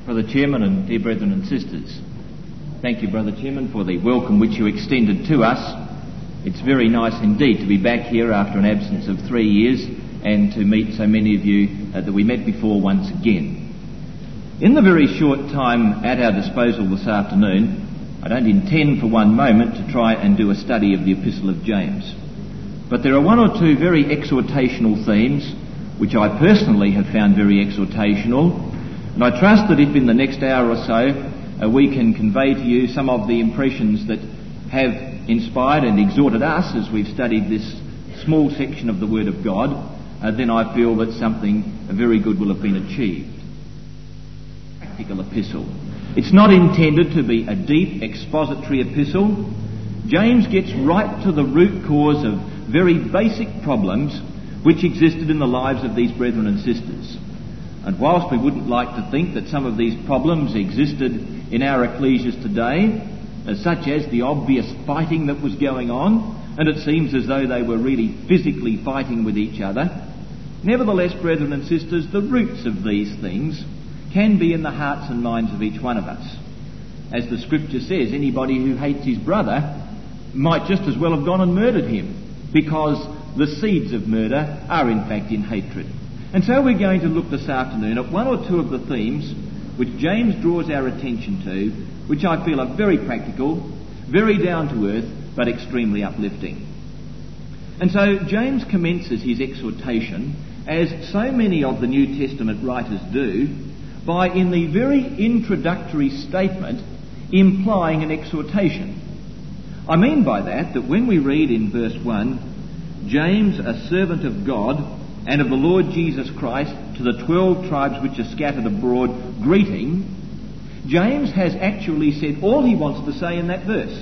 Brother Chairman and dear brethren and sisters, thank you, Brother Chairman, for the welcome which you extended to us. It's very nice indeed to be back here after an absence of 3 years and to meet so many of you that we met before once again. In the very short time at our disposal this afternoon, I don't intend for one moment to try and do a study of the Epistle of James. But there are one or two very exhortational themes which I personally have found very exhortational, and I trust that if in the next hour or so we can convey to you some of the impressions that have inspired and exhorted us as we've studied this small section of the Word of God, then I feel that something very good will have been achieved. Practical epistle. It's not intended to be a deep expository epistle. James gets right to the root cause of very basic problems which existed in the lives of these brethren and sisters. And whilst we wouldn't like to think that some of these problems existed in our ecclesias today, such as the obvious fighting that was going on, and it seems as though they were really physically fighting with each other, nevertheless, brethren and sisters, the roots of these things can be in the hearts and minds of each one of us. As the Scripture says, anybody who hates his brother might just as well have gone and murdered him, because the seeds of murder are in fact in hatred. And so we're going to look this afternoon at one or two of the themes which James draws our attention to, which I feel are very practical, very down to earth, but extremely uplifting. And so James commences his exhortation, as so many of the New Testament writers do, by in the very introductory statement implying an exhortation. I mean by that when we read in verse 1, James, a servant of God and of the Lord Jesus Christ, to the 12 tribes which are scattered abroad, greeting, James has actually said all he wants to say in that verse.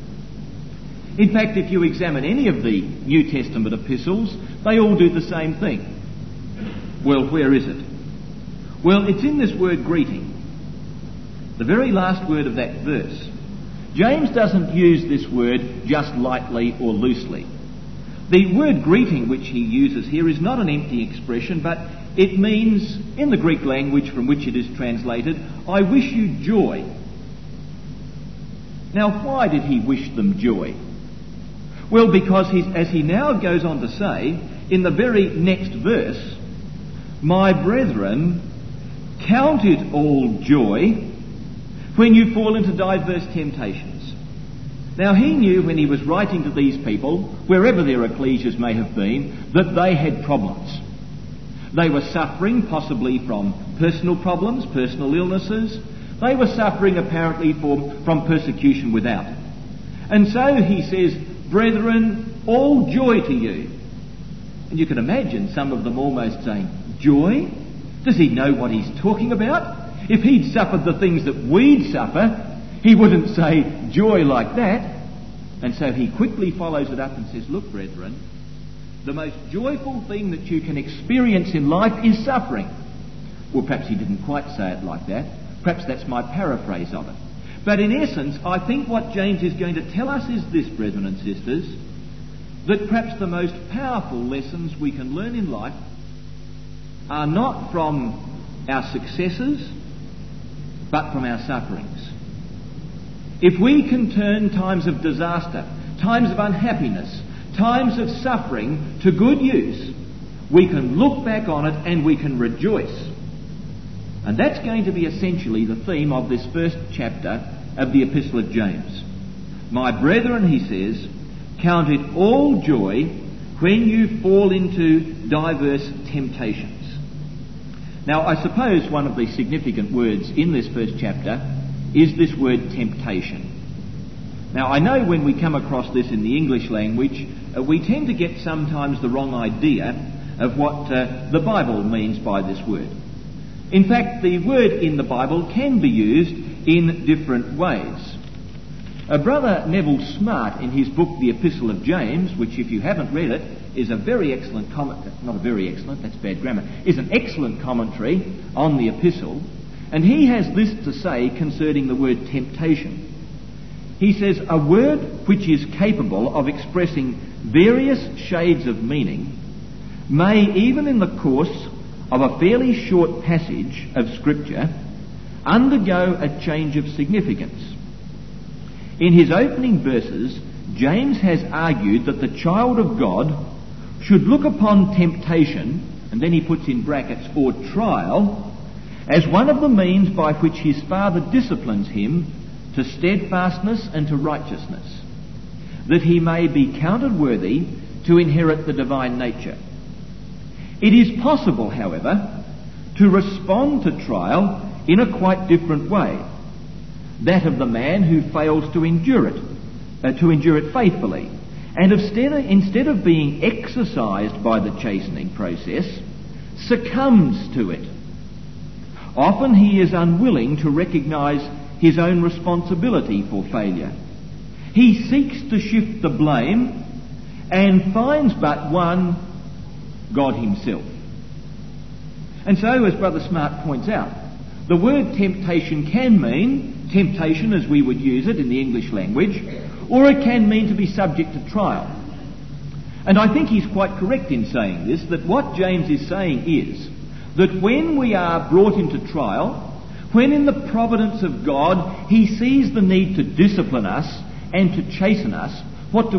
In fact, if you examine any of the New Testament epistles, they all do the same thing. Well, where is it? Well, it's in this word greeting, the very last word of that verse. James doesn't use this word just lightly or loosely. The word greeting which he uses here is not an empty expression, but it means, in the Greek language from which it is translated, I wish you joy. Now, why did he wish them joy? Well, because as he now goes on to say, in the very next verse, my brethren, count it all joy when you fall into diverse temptations. Now, he knew when he was writing to these people, wherever their ecclesias may have been, that they had problems. They were suffering possibly from personal problems, personal illnesses. They were suffering apparently from persecution without. And so he says, brethren, all joy to you. And you can imagine some of them almost saying, joy? Does he know what he's talking about? If he'd suffered the things that we'd suffer, he wouldn't say joy like that. And so he quickly follows it up and says, look, brethren, the most joyful thing that you can experience in life is suffering. Well, perhaps he didn't quite say it like that. Perhaps that's my paraphrase of it. But in essence, I think what James is going to tell us is this, brethren and sisters, that perhaps the most powerful lessons we can learn in life are not from our successes, but from our sufferings. If we can turn times of disaster, times of unhappiness, times of suffering to good use, we can look back on it and we can rejoice. And that's going to be essentially the theme of this first chapter of the Epistle of James. My brethren, he says, count it all joy when you fall into diverse temptations. Now, I suppose one of the significant words in this first chapter is this word temptation. Now, I know when we come across this in the English language, we tend to get sometimes the wrong idea of what the Bible means by this word. In fact, the word in the Bible can be used in different ways. Brother Neville Smart, in his book The Epistle of James, which if you haven't read it, is a very excellent commentary, not a very excellent, that's bad grammar, is an excellent commentary on the epistle, and he has this to say concerning the word temptation. He says, a word which is capable of expressing various shades of meaning may, even in the course of a fairly short passage of Scripture, undergo a change of significance. In his opening verses, James has argued that the child of God should look upon temptation, and then he puts in brackets, or trial, as one of the means by which his father disciplines him to steadfastness and to righteousness, that he may be counted worthy to inherit the divine nature. It is possible, however, to respond to trial in a quite different way, that of the man who fails to endure it faithfully, and instead of being exercised by the chastening process, succumbs to it. Often he is unwilling to recognise his own responsibility for failure. He seeks to shift the blame and finds but one, God himself. And so, as Brother Smart points out, the word temptation can mean temptation as we would use it in the English language, or it can mean to be subject to trial. And I think he's quite correct in saying this, that what James is saying is that when we are brought into trial, when in the providence of God he sees the need to discipline us and to chasten us, what do?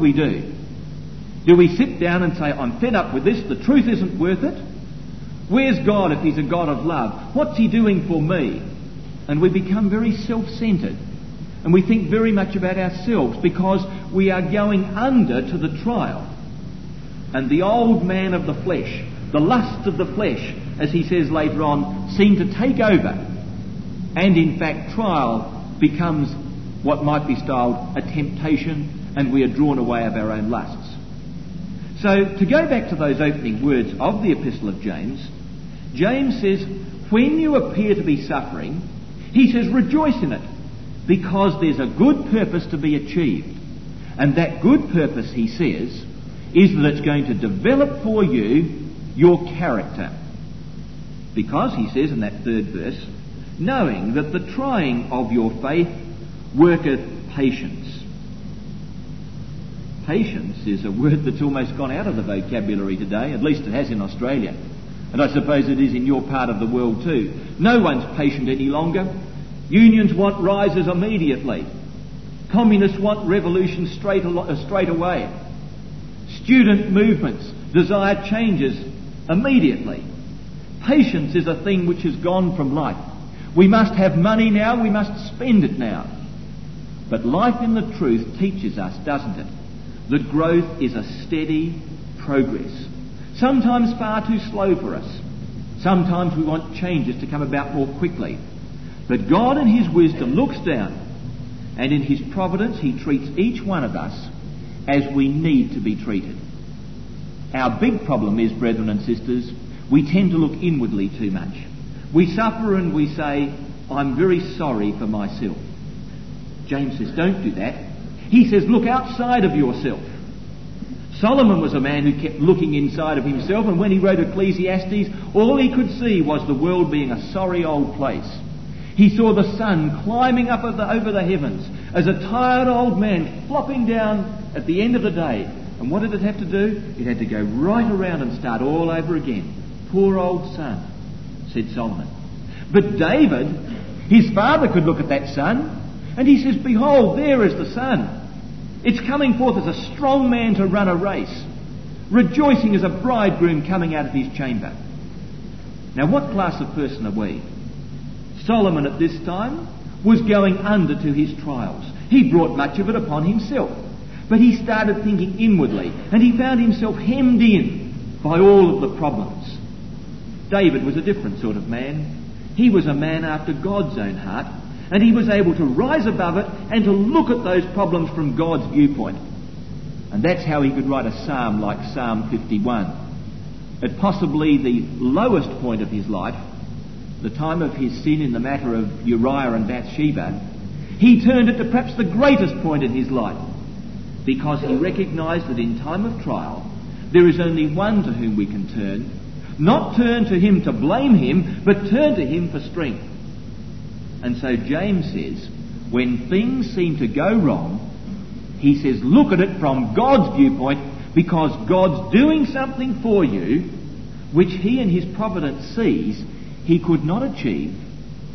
Do we sit down and say, I'm fed up with this, the truth isn't worth it? Where's God if he's a God of love? What's he doing for me? And we become very self-centred. And we think very much about ourselves because we are going under to the trial. And the old man of the flesh, the lusts of the flesh, as he says later on, seem to take over. And in fact, trial becomes what might be styled a temptation, and we are drawn away of our own lusts. So, to go back to those opening words of the Epistle of James, James says, when you appear to be suffering, he says, rejoice in it, because there's a good purpose to be achieved. And that good purpose, he says, is that it's going to develop for you your character. Because, he says in that third verse, knowing that the trying of your faith worketh patience. Patience is a word that's almost gone out of the vocabulary today, at least it has in Australia. And I suppose it is in your part of the world too. No one's patient any longer. Unions want rises immediately. Communists want revolution straight away. Student movements desire changes immediately. Patience is a thing which has gone from life. We must have money now, we must spend it now. But life in the truth teaches us, doesn't it, that growth is a steady progress. Sometimes far too slow for us. Sometimes we want changes to come about more quickly. But God in his wisdom looks down, and in his providence he treats each one of us as we need to be treated. Our big problem is, brethren and sisters, we tend to look inwardly too much. We suffer and we say, I'm very sorry for myself. James says, don't do that. He says, look outside of yourself. Solomon was a man who kept looking inside of himself, and when he wrote Ecclesiastes, all he could see was the world being a sorry old place. He saw the sun climbing up over the heavens as a tired old man flopping down at the end of the day. And what did it have to do? It had to go right around and start all over again. Poor old sun, said Solomon. But David, his father, could look at that sun, and he says, behold, there is the sun. It's coming forth as a strong man to run a race, rejoicing as a bridegroom coming out of his chamber. Now, what class of person are we? Solomon at this time was going under to his trials. He brought much of it upon himself. But he started thinking inwardly, and he found himself hemmed in by all of the problems. David was a different sort of man. He was a man after God's own heart, and he was able to rise above it and to look at those problems from God's viewpoint. And that's how he could write a psalm like Psalm 51. At possibly the lowest point of his life, the time of his sin in the matter of Uriah and Bathsheba, he turned it to perhaps the greatest point in his life, because he recognised that in time of trial there is only one to whom we can turn. Not turn to him to blame him, but turn to him for strength. And so James says, when things seem to go wrong, he says, look at it from God's viewpoint, because God's doing something for you which he in his providence sees he could not achieve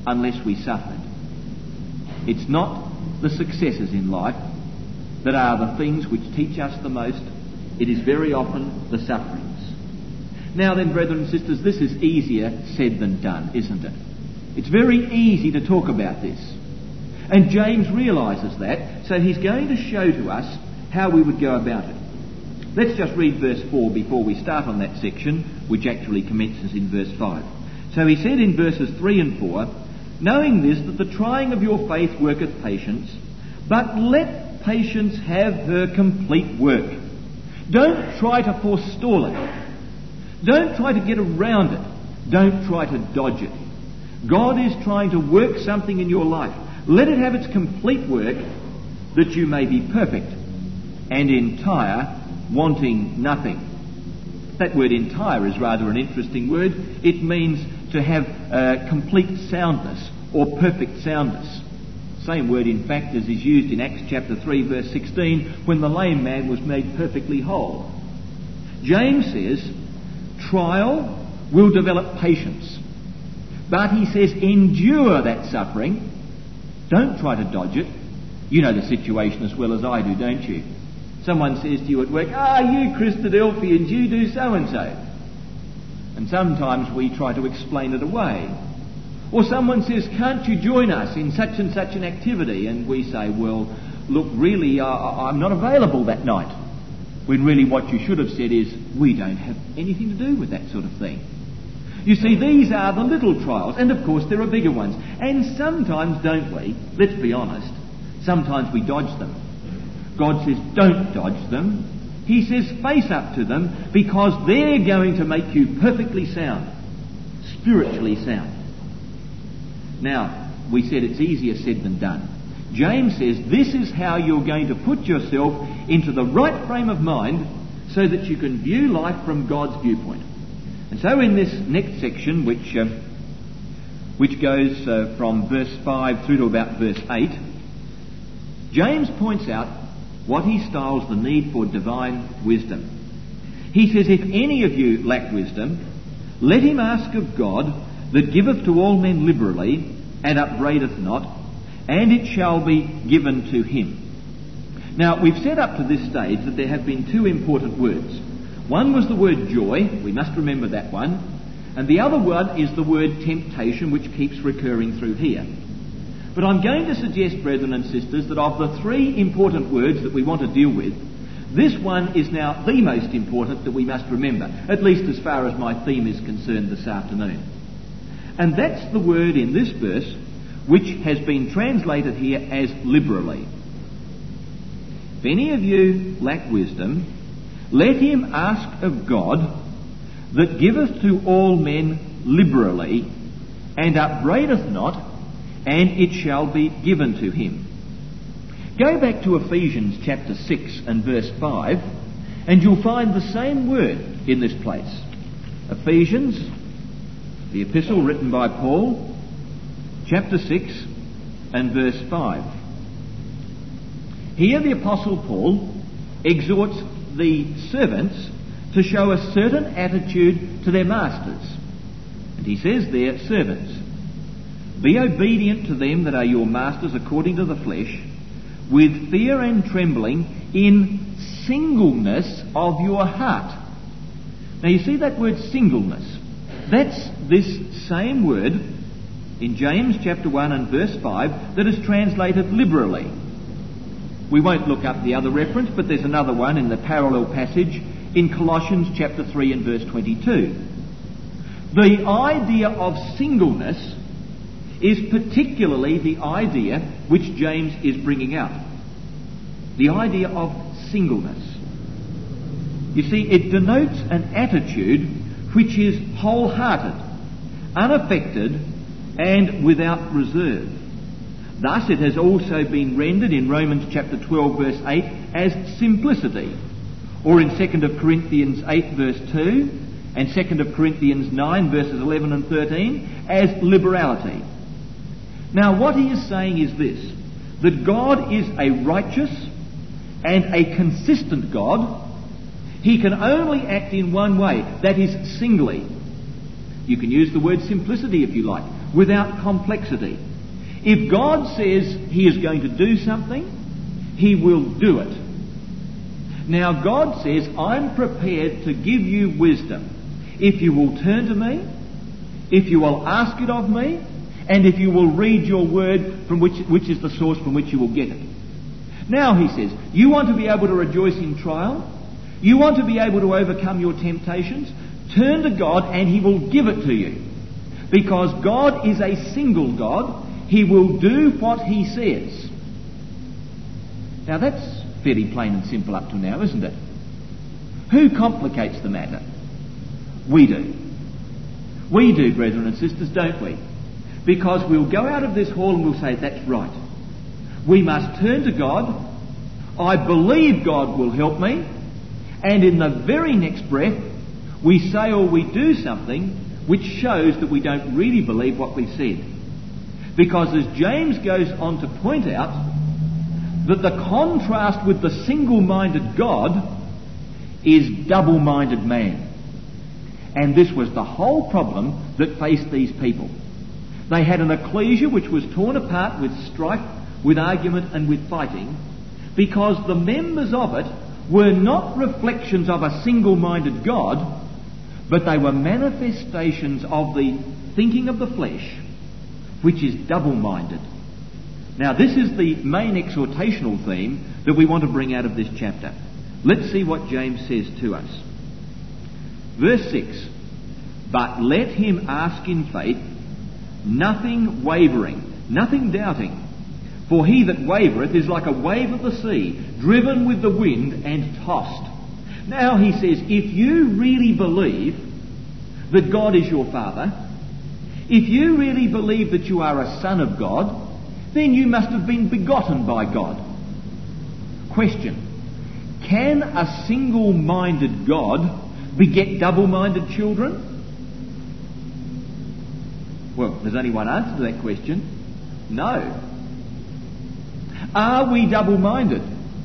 unless we suffered. It's not the successes in life that are the things which teach us the most. It is very often the sufferings. Now then, brethren and sisters, this is easier said than done, isn't it? It's very easy to talk about this. And James realises that, so he's going to show to us how we would go about it. Let's just read verse 4 before we start on that section, which actually commences in verse 5. So he said in verses 3 and 4, "Knowing this, that the trying of your faith worketh patience, but let patience have her complete work." Don't try to forestall it. Don't try to get around it. Don't try to dodge it. God is trying to work something in your life. Let it have its complete work, that you may be perfect and entire, wanting nothing. That word entire is rather an interesting word. It means to have complete soundness or perfect soundness. Same word, in fact, as is used in Acts chapter 3, verse 16, when the lame man was made perfectly whole. James says, trial will develop patience. But he says, endure that suffering. Don't try to dodge it. You know the situation as well as I do, don't you? Someone says to you at work, you Christadelphians, you do so-and-so. And sometimes we try to explain it away. Or someone says, can't you join us in such and such an activity? And we say, well, look, really, I'm not available that night. When really what you should have said is, we don't have anything to do with that sort of thing. You see, these are the little trials, and of course there are bigger ones. And sometimes, don't we? Let's be honest. Sometimes we dodge them. God says, don't dodge them. He says, face up to them, because they're going to make you perfectly sound, spiritually sound. Now, we said it's easier said than done. James says this is how you're going to put yourself into the right frame of mind so that you can view life from God's viewpoint. And so in this next section, which goes from verse 5 through to about verse 8, James points out what he styles the need for divine wisdom. He says, if any of you lack wisdom, let him ask of God, that giveth to all men liberally, and upbraideth not, and it shall be given to him. Now, we've said up to this stage that there have been two important words. One was the word joy, we must remember that one, and the other one is the word temptation, which keeps recurring through here. But I'm going to suggest, brethren and sisters, that of the three important words that we want to deal with, this one is now the most important that we must remember, at least as far as my theme is concerned this afternoon. And that's the word in this verse which has been translated here as liberally. If any of you lack wisdom, let him ask of God, that giveth to all men liberally, and upbraideth not, and it shall be given to him. Go back to Ephesians chapter 6 and verse 5, and you'll find the same word in this place. Ephesians, the epistle written by Paul, chapter 6 and verse 5. Here the Apostle Paul exhorts the servants to show a certain attitude to their masters. And he says there, servants, be obedient to them that are your masters according to the flesh, with fear and trembling, in singleness of your heart. Now you see that word singleness. That's this same word in James chapter 1 and verse 5 that is translated liberally. We won't look up the other reference, but there's another one in the parallel passage in Colossians chapter 3 and verse 22. The idea of singleness is particularly the idea which James is bringing out. The idea of singleness. You see, it denotes an attitude which is wholehearted, unaffected, and without reserve. Thus it has also been rendered in Romans chapter 12 verse 8 as simplicity, or in 2 Corinthians 8 verse 2 and 2 Corinthians 9 verses 11 and 13 as liberality. Now what he is saying is this, that God is a righteous and a consistent God. He can only act in one way, that is singly. You can use the word simplicity if you like, without complexity. If God says he is going to do something, he will do it. Now God says, I'm prepared to give you wisdom if you will turn to me, if you will ask it of me, and if you will read your word, from which is the source from which you will get it. Now he says, you want to be able to rejoice in trial? You want to be able to overcome your temptations? Turn to God and he will give it to you. Because God is a single God, he will do what he says. Now that's fairly plain and simple up to now, isn't it? Who complicates the matter? We do. We do, brethren and sisters, don't we? Because we'll go out of this hall and we'll say, that's right. We must turn to God. I believe God will help me. And in the very next breath, we say or we do something which shows that we don't really believe what we've said. Because as James goes on to point out, that the contrast with the single-minded God is double-minded man. And this was the whole problem that faced these people. They had an ecclesia which was torn apart with strife, with argument and with fighting, because the members of it were not reflections of a single-minded God, but they were manifestations of the thinking of the flesh, which is double-minded. Now this is the main exhortational theme that we want to bring out of this chapter. Let's see what James says to us. Verse 6, but let him ask in faith, nothing wavering, nothing doubting. For he that wavereth is like a wave of the sea, driven with the wind and tossed. Now he says, if you really believe that God is your Father, if you really believe that you are a son of God, then you must have been begotten by God. Question, can a single-minded God beget double-minded children? Well, there's only one answer to that question. No. Are we double-minded?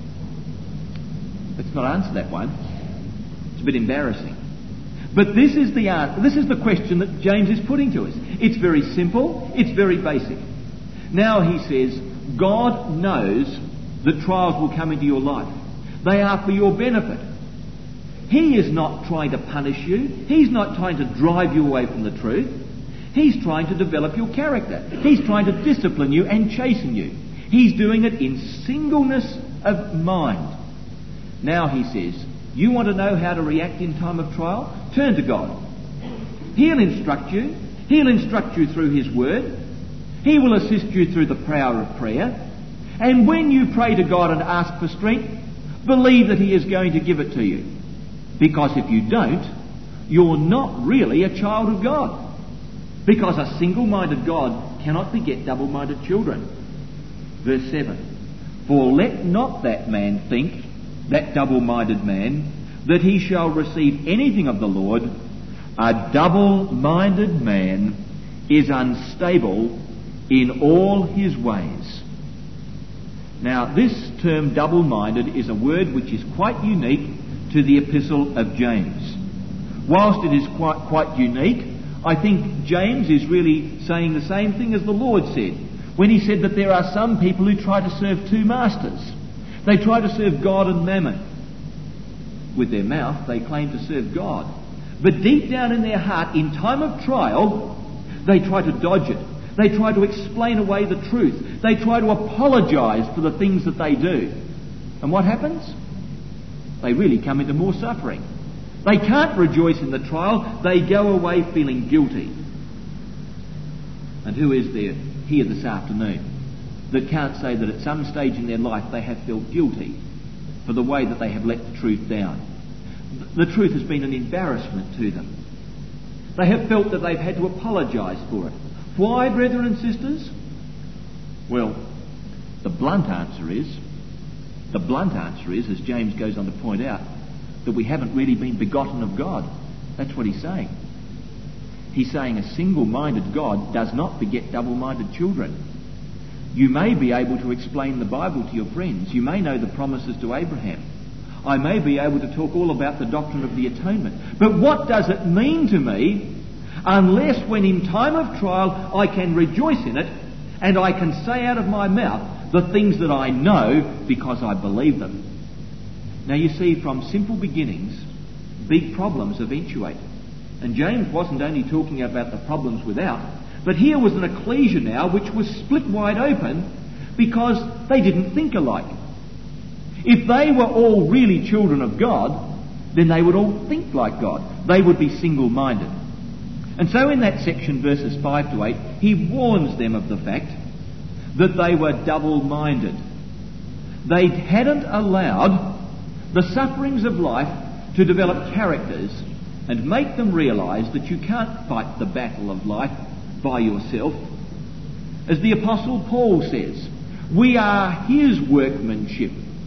Let's not answer that one. It's a bit embarrassing. But this is the answer. This is the question that James is putting to us. It's very simple. It's very basic. Now he says, God knows that trials will come into your life. They are for your benefit. He is not trying to punish you. He's not trying to drive you away from the truth. He's trying to develop your character. He's trying to discipline you and chasten you. He's doing it in singleness of mind. Now he says, you want to know how to react in time of trial? Turn to God. He'll instruct you. He'll instruct you through his word. He will assist you through the power of prayer. And when you pray to God and ask for strength, believe that he is going to give it to you. Because if you don't, you're not really a child of God. Because a single-minded God cannot beget double-minded children. Verse 7. For let not that man think, that double-minded man, that he shall receive anything of the Lord. A double-minded man is unstable in all his ways. Now, this term double-minded is a word which is quite unique to the epistle of James. Whilst it is quite unique, I think James is really saying the same thing as the Lord said when he said that there are some people who try to serve two masters. They try to serve God and mammon. With their mouth, they claim to serve God. But deep down in their heart, in time of trial, they try to dodge it. They try to explain away the truth. They try to apologise for the things that they do. And what happens? They really come into more suffering. They can't rejoice in the trial. They go away feeling guilty. And who is there here this afternoon that can't say that at some stage in their life they have felt guilty for the way that they have let the truth down? The truth has been an embarrassment to them. They have felt that they've had to apologise for it. Why, brethren and sisters? Well, the blunt answer is, as James goes on to point out, that we haven't really been begotten of God. That's what he's saying. He's saying a single-minded God does not beget double-minded children. You may be able to explain the Bible to your friends. You may know the promises to Abraham. I may be able to talk all about the doctrine of the atonement. But what does it mean to me unless when in time of trial I can rejoice in it and I can say out of my mouth the things that I know because I believe them. Now you see, from simple beginnings, big problems eventuate. And James wasn't only talking about the problems without, but here was an ecclesia now which was split wide open because they didn't think alike. If they were all really children of God, then they would all think like God. They would be single-minded. And so in that section, verses 5 to 8, he warns them of the fact that they were double-minded. They hadn't allowed the sufferings of life to develop characters and make them realise that you can't fight the battle of life by yourself. As the Apostle Paul says, we are his workmanship,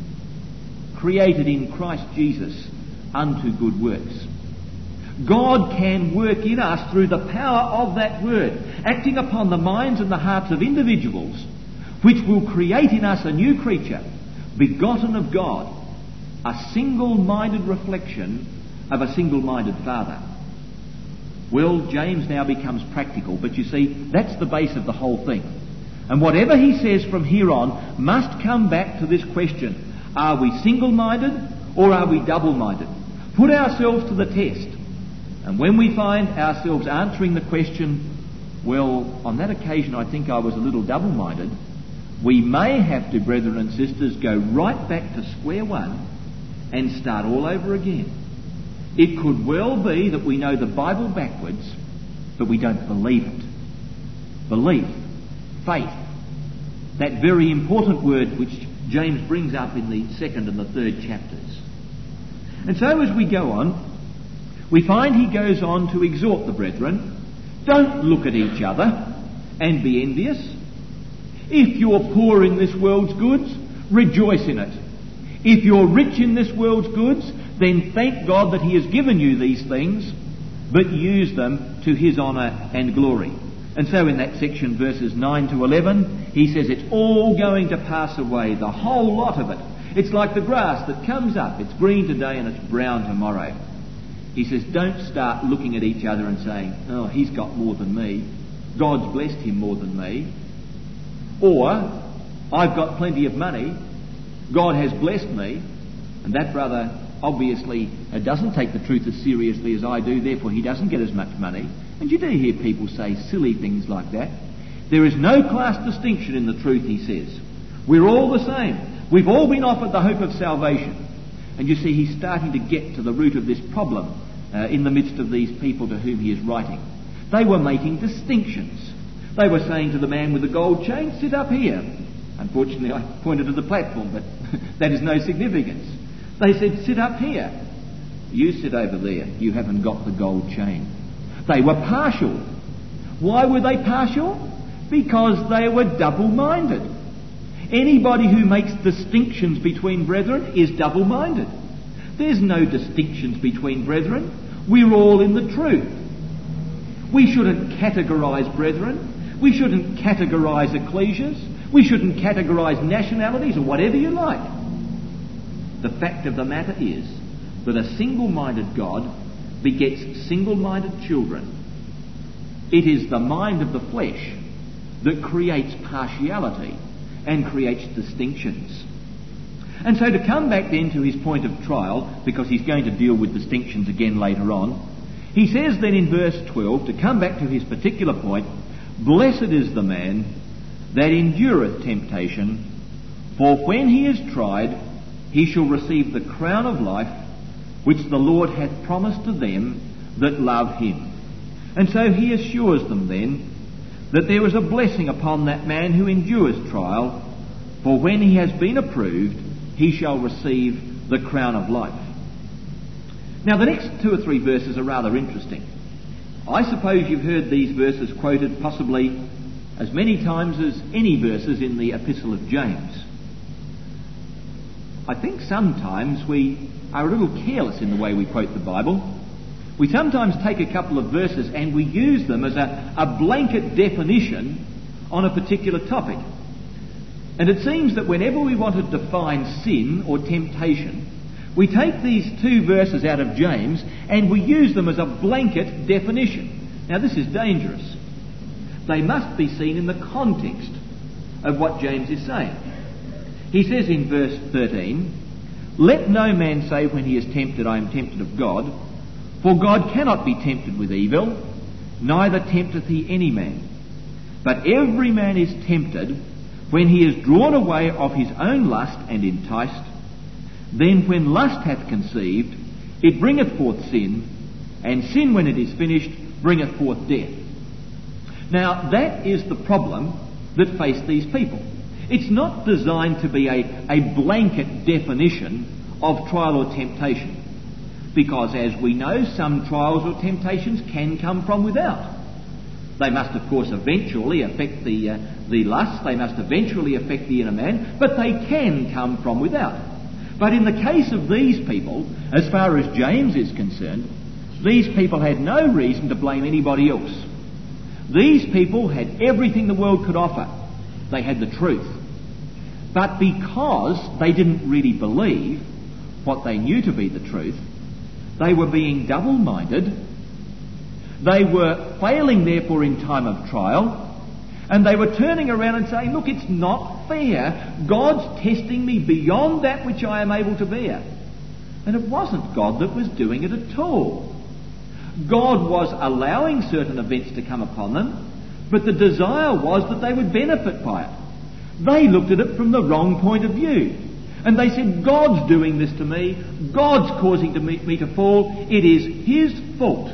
created in Christ Jesus unto good works. God can work in us through the power of that word, acting upon the minds and the hearts of individuals, which will create in us a new creature, begotten of God, a single-minded reflection of a single-minded Father. Well, James now becomes practical, but you see, that's the base of the whole thing. And whatever he says from here on must come back to this question: are we single-minded or are we double-minded? Put ourselves to the test. And when we find ourselves answering the question, well, on that occasion I think I was a little double-minded, we may have to, brethren and sisters, go right back to square one and start all over again. It could well be that we know the Bible backwards, but we don't believe it. Belief, faith, that very important word which James brings up in the 2nd and the 3rd chapters. And so as we go on, we find he goes on to exhort the brethren, don't look at each other and be envious. If you're poor in this world's goods, rejoice in it. If you're rich in this world's goods, then thank God that he has given you these things, but use them to his honour and glory. And so in that section, verses 9 to 11, he says it's all going to pass away, the whole lot of it. It's like the grass that comes up. It's green today and it's brown tomorrow. He says, don't start looking at each other and saying, oh, he's got more than me. God's blessed him more than me. Or, I've got plenty of money. God has blessed me. And that brother obviously doesn't take the truth as seriously as I do, therefore he doesn't get as much money. And you do hear people say silly things like that. There is no class distinction in the truth, he says. We're all the same. We've all been offered the hope of salvation. And you see, he's starting to get to the root of this problem in the midst of these people to whom he is writing. They were making distinctions. They were saying to the man with the gold chain, sit up here. Unfortunately, I pointed to the platform, but that is no significance. They said, sit up here. You sit over there. You haven't got the gold chain. They were partial. Why were they partial? Because they were double-minded. Anybody who makes distinctions between brethren is double-minded. There's no distinctions between brethren. We're all in the truth. We shouldn't categorise brethren. We shouldn't categorise ecclesias. We shouldn't categorise nationalities or whatever you like. The fact of the matter is that a single-minded God begets single-minded children. It is the mind of the flesh that creates partiality and creates distinctions. And so to come back then to his point of trial, because he's going to deal with distinctions again later on, he says then in verse 12, to come back to his particular point, blessed is the man that endureth temptation, for when he is tried, he shall receive the crown of life which the Lord hath promised to them that love him. And so he assures them then that there is a blessing upon that man who endures trial, for when he has been approved, he shall receive the crown of life. Now the next 2 or 3 verses are rather interesting. I suppose you've heard these verses quoted possibly as many times as any verses in the Epistle of James. I think sometimes we are a little careless in the way we quote the Bible. We sometimes take a couple of verses and we use them as a blanket definition on a particular topic. And it seems that whenever we want to define sin or temptation, we take these 2 verses out of James and we use them as a blanket definition. Now this is dangerous. They must be seen in the context of what James is saying. He says in verse 13, "Let no man say when he is tempted, I am tempted of God, for God cannot be tempted with evil, neither tempteth he any man. But every man is tempted when he is drawn away of his own lust and enticed. Then when lust hath conceived, it bringeth forth sin, and sin, when it is finished, bringeth forth death." Now that is the problem that faced these people. It's not designed to be a blanket definition of trial or temptation, because as we know, some trials or temptations can come from without. They must, of course, eventually affect the lust, they must eventually affect the inner man, but they can come from without. But in the case of these people, as far as James is concerned, these people had no reason to blame anybody else. These people had everything the world could offer. They had the truth. But because they didn't really believe what they knew to be the truth, they were being double-minded. They were failing, therefore, in time of trial, and they were turning around and saying, "Look, it's not fair. God's testing me beyond that which I am able to bear." And it wasn't God that was doing it at all. God was allowing certain events to come upon them, but the desire was that they would benefit by it. They looked at it from the wrong point of view. And they said, "God's doing this to me. God's causing me to fall. It is His fault."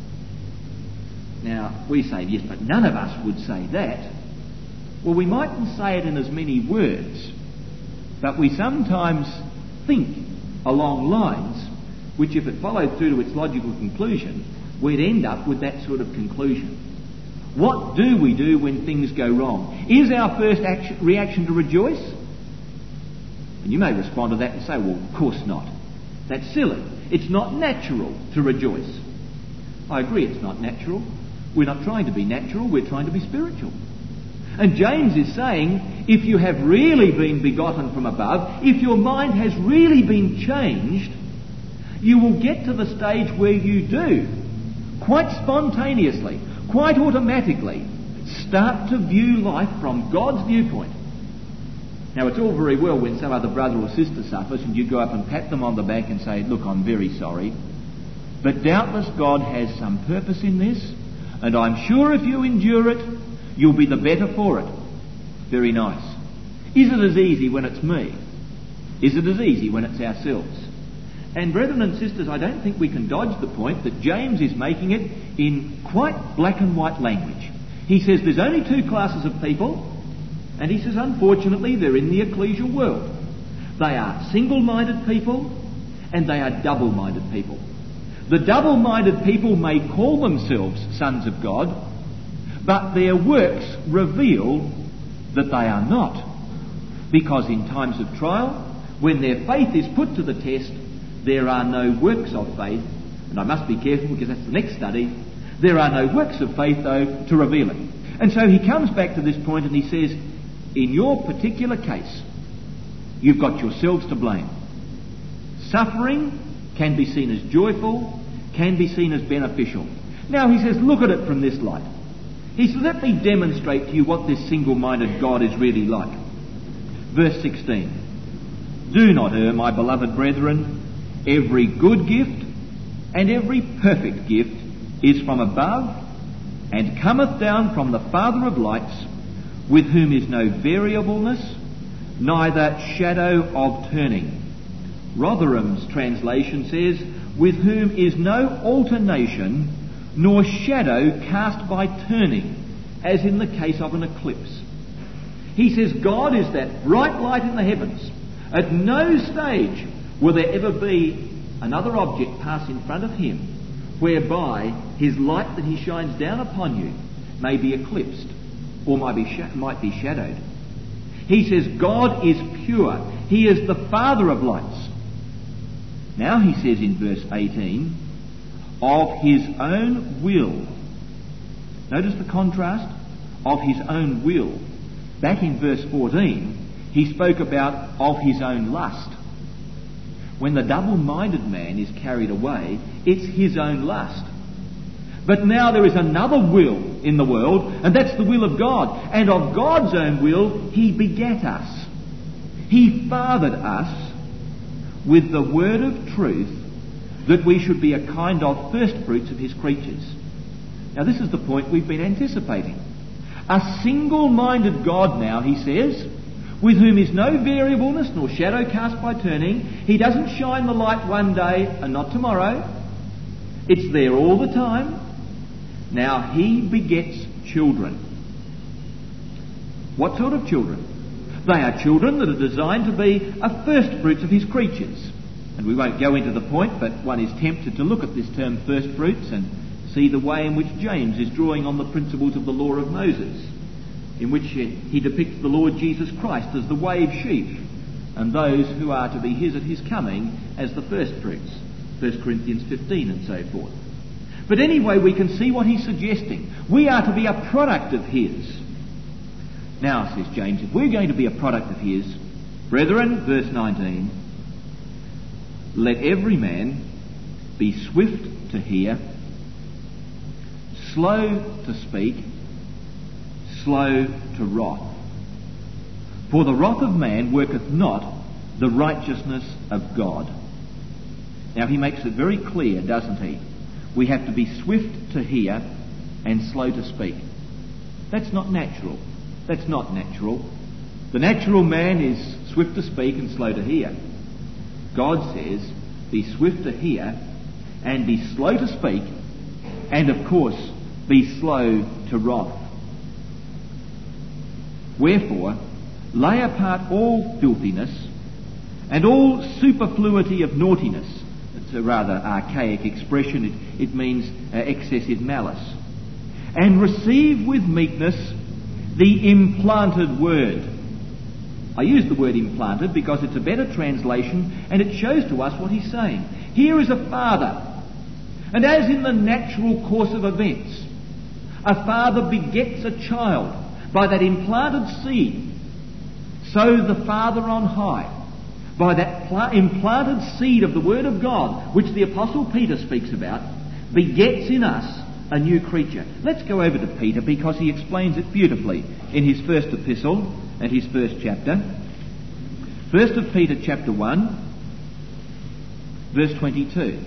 Now, we say, yes, but none of us would say that. Well, we mightn't say it in as many words, but we sometimes think along lines which, if it followed through to its logical conclusion, we'd end up with that sort of conclusion. What do we do when things go wrong? Is our first reaction to rejoice? And you may respond to that and say, "Well, of course not. That's silly. It's not natural to rejoice." I agree, it's not natural. We're not trying to be natural, we're trying to be spiritual. And James is saying, if you have really been begotten from above, if your mind has really been changed, you will get to the stage where you do, quite spontaneously, quite automatically, start to view life from God's viewpoint. Now, it's all very well when some other brother or sister suffers and you go up and pat them on the back and say, "Look, I'm very sorry, but doubtless God has some purpose in this, and I'm sure if you endure it, you'll be the better for it." Very nice. Is it as easy when it's me? Is it as easy when it's ourselves? And brethren and sisters, I don't think we can dodge the point that James is making it in quite black and white language. He says there's only two classes of people, and he says unfortunately they're in the ecclesial world. They are single-minded people and they are double-minded people. The double-minded people may call themselves sons of God, but their works reveal that they are not. Because in times of trial, when their faith is put to the test, there are no works of faith, and I must be careful because that's the next study. There are no works of faith, though, to reveal it. And so he comes back to this point and he says, in your particular case, you've got yourselves to blame. Suffering can be seen as joyful, can be seen as beneficial. Now he says, look at it from this light. He says, let me demonstrate to you what this single-minded God is really like. Verse 16. "Do not err, my beloved brethren. Every good gift and every perfect gift is from above, and cometh down from the Father of lights, with whom is no variableness, neither shadow of turning." Rotherham's translation says, "with whom is no alternation, nor shadow cast by turning, as in the case of an eclipse." He says God is that bright light in the heavens. At no stage will there ever be another object pass in front of him whereby his light that he shines down upon you may be eclipsed or might be shadowed. He says God is pure. He is the Father of lights. Now he says in verse 18, "of his own will." Notice the contrast. Of his own will. Back in verse 14, he spoke about of his own lust. When the double-minded man is carried away, it's his own lust. But now there is another will in the world, and that's the will of God. And of God's own will, He begat us. He fathered us with the word of truth, that we should be a kind of first fruits of His creatures. Now this is the point we've been anticipating. A single-minded God now, he says, with whom is no variableness nor shadow cast by turning. He doesn't shine the light one day and not tomorrow. It's there all the time. Now He begets children. What sort of children? They are children that are designed to be a first fruits of His creatures. And we won't go into the point, but one is tempted to look at this term first fruits and see the way in which James is drawing on the principles of the law of Moses, in which he depicts the Lord Jesus Christ as the wave sheaf, and those who are to be His at His coming as the first fruits, 1 Corinthians 15 and so forth. But anyway, we can see what he's suggesting. We are to be a product of His. Now, says James, if we're going to be a product of His, brethren, verse 19, let every man be swift to hear, slow to speak, slow to wrath. For the wrath of man worketh not the righteousness of God. Now he makes it very clear, doesn't he? We have to be swift to hear and slow to speak. That's not natural. That's not natural. The natural man is swift to speak and slow to hear. God says, be swift to hear and be slow to speak, and of course, be slow to wrath. Wherefore, lay apart all filthiness and all superfluity of naughtiness. It's a rather archaic expression. It means excessive malice. And receive with meekness the implanted word. I use the word implanted because it's a better translation and it shows to us what he's saying. Here is a father, and as in the natural course of events, a father begets a child by that implanted seed. So the Father on high, by that implanted seed of the Word of God, which the Apostle Peter speaks about, begets in us a new creature. Let's go over to Peter because he explains it beautifully in his first epistle and his first chapter. 1 Peter chapter 1, verse 22.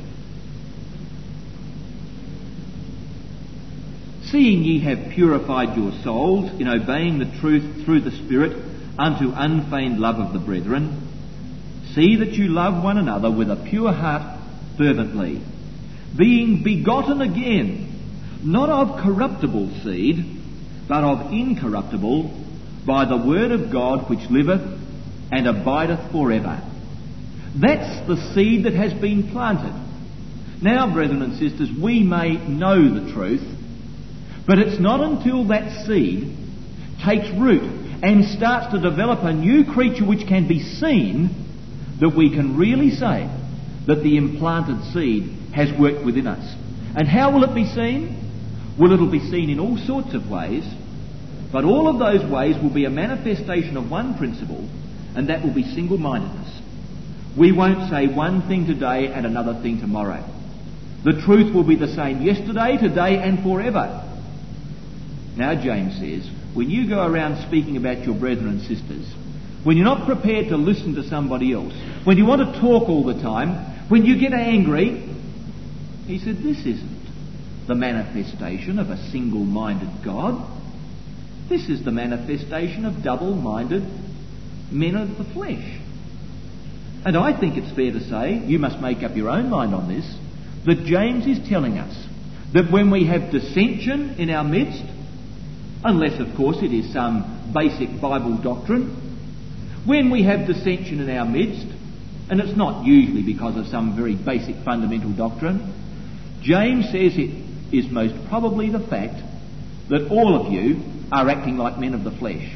Seeing ye have purified your souls in obeying the truth through the Spirit unto unfeigned love of the brethren, see that you love one another with a pure heart fervently, being begotten again, not of corruptible seed, but of incorruptible, by the word of God which liveth and abideth forever. That's the seed that has been planted. Now, brethren and sisters, we may know the truth, but it's not until that seed takes root and starts to develop a new creature which can be seen that we can really say that the implanted seed has worked within us. And how will it be seen? Well, it'll be seen in all sorts of ways, but all of those ways will be a manifestation of one principle, and that will be single-mindedness. We won't say one thing today and another thing tomorrow. The truth will be the same yesterday, today, and forever. Now, James says, when you go around speaking about your brethren and sisters, when you're not prepared to listen to somebody else, when you want to talk all the time, when you get angry, he said, this isn't the manifestation of a single-minded God. This is the manifestation of double-minded men of the flesh. And I think it's fair to say, you must make up your own mind on this, that James is telling us that when we have dissension in our midst, unless, of course, it is some basic Bible doctrine, when we have dissension in our midst, and it's not usually because of some very basic fundamental doctrine, James says it is most probably the fact that all of you are acting like men of the flesh.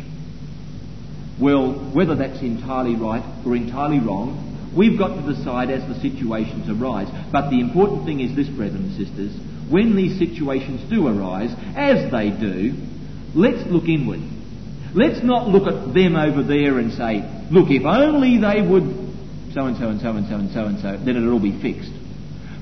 Well, whether that's entirely right or entirely wrong, we've got to decide as the situations arise. But the important thing is this, brethren and sisters, when these situations do arise, as they do, let's look inward. Let's not look at them over there and say, look, if only they would so-and-so and so-and-so and so-and-so, then it'll all be fixed.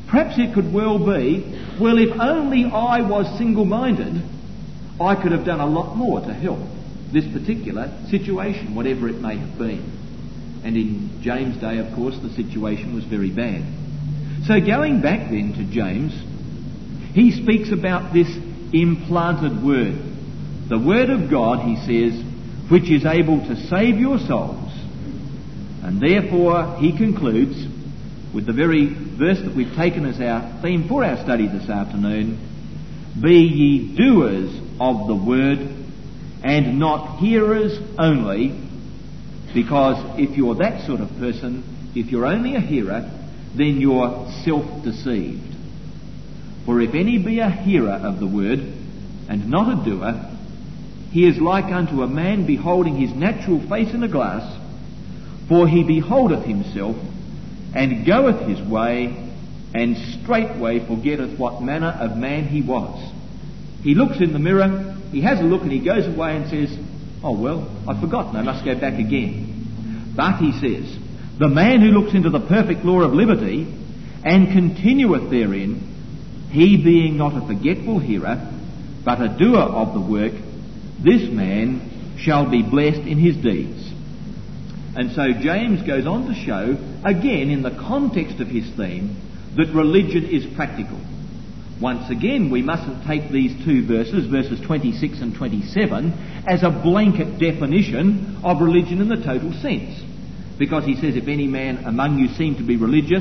Perhaps it could well be, well, if only I was single-minded, I could have done a lot more to help this particular situation, whatever it may have been. And in James' day, of course, the situation was very bad. So going back then to James, he speaks about this implanted word. The word of God, he says, which is able to save your souls. And therefore, he concludes with the very verse that we've taken as our theme for our study this afternoon: be ye doers of the word and not hearers only, because if you're that sort of person, if you're only a hearer, then you're self-deceived. For if any be a hearer of the word and not a doer, he is like unto a man beholding his natural face in a glass, for he beholdeth himself, and goeth his way, and straightway forgetteth what manner of man he was. He looks in the mirror, he has a look, and he goes away and says, oh well, I've forgotten, I must go back again. But he says, the man who looks into the perfect law of liberty, and continueth therein, he being not a forgetful hearer, but a doer of the work, this man shall be blessed in his deeds. And so James goes on to show, again in the context of his theme, that religion is practical. Once again, we mustn't take these two verses, verses 26 and 27, as a blanket definition of religion in the total sense. Because he says, if any man among you seem to be religious,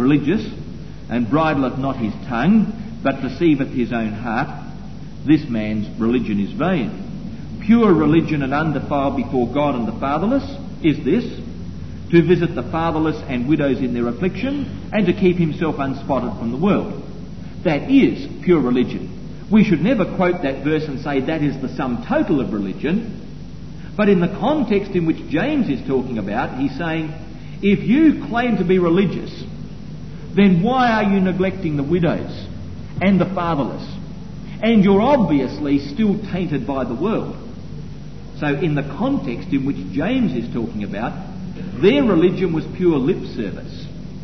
and bridleth not his tongue, but deceiveth his own heart, this man's religion is vain. Pure religion and undefiled before God and the fatherless is this: to visit the fatherless and widows in their affliction, and to keep himself unspotted from the world. That is pure religion. We should never quote that verse and say that is the sum total of religion. But in the context in which James is talking about, he's saying, if you claim to be religious, then why are you neglecting the widows and the fatherless? And you're obviously still tainted by the world. So in the context in which James is talking about, their religion was pure lip service.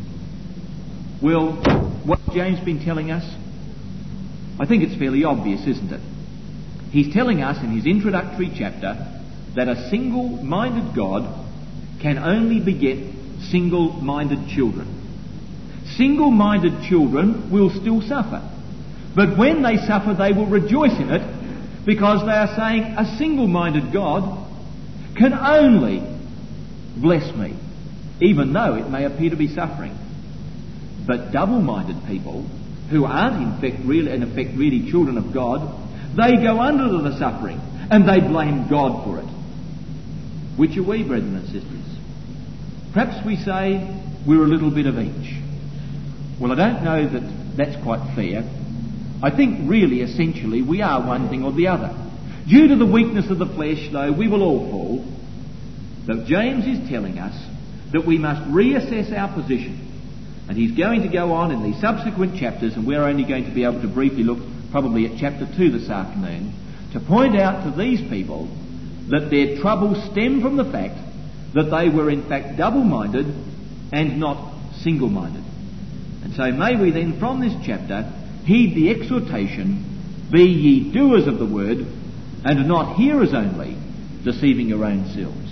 Well, what's James been telling us? I think it's fairly obvious, isn't it? He's telling us in his introductory chapter that a single-minded God can only beget single-minded children. Single-minded children will still suffer. But when they suffer, they will rejoice in it, because they are saying a single-minded God can only bless me, even though it may appear to be suffering. But double-minded people, who aren't in effect really children of God, they go under the suffering and they blame God for it. Which are we, brethren and sisters? Perhaps we say we're a little bit of each. Well, I don't know that that's quite fair. I think really, essentially, we are one thing or the other. Due to the weakness of the flesh, though, we will all fall. But James is telling us that we must reassess our position. And he's going to go on in the subsequent chapters, and we're only going to be able to briefly look probably at chapter 2 this afternoon, to point out to these people that their trouble stemmed from the fact that they were in fact double-minded and not single-minded. And so may we then from this chapter heed the exhortation, be ye doers of the word, and not hearers only, deceiving your own selves.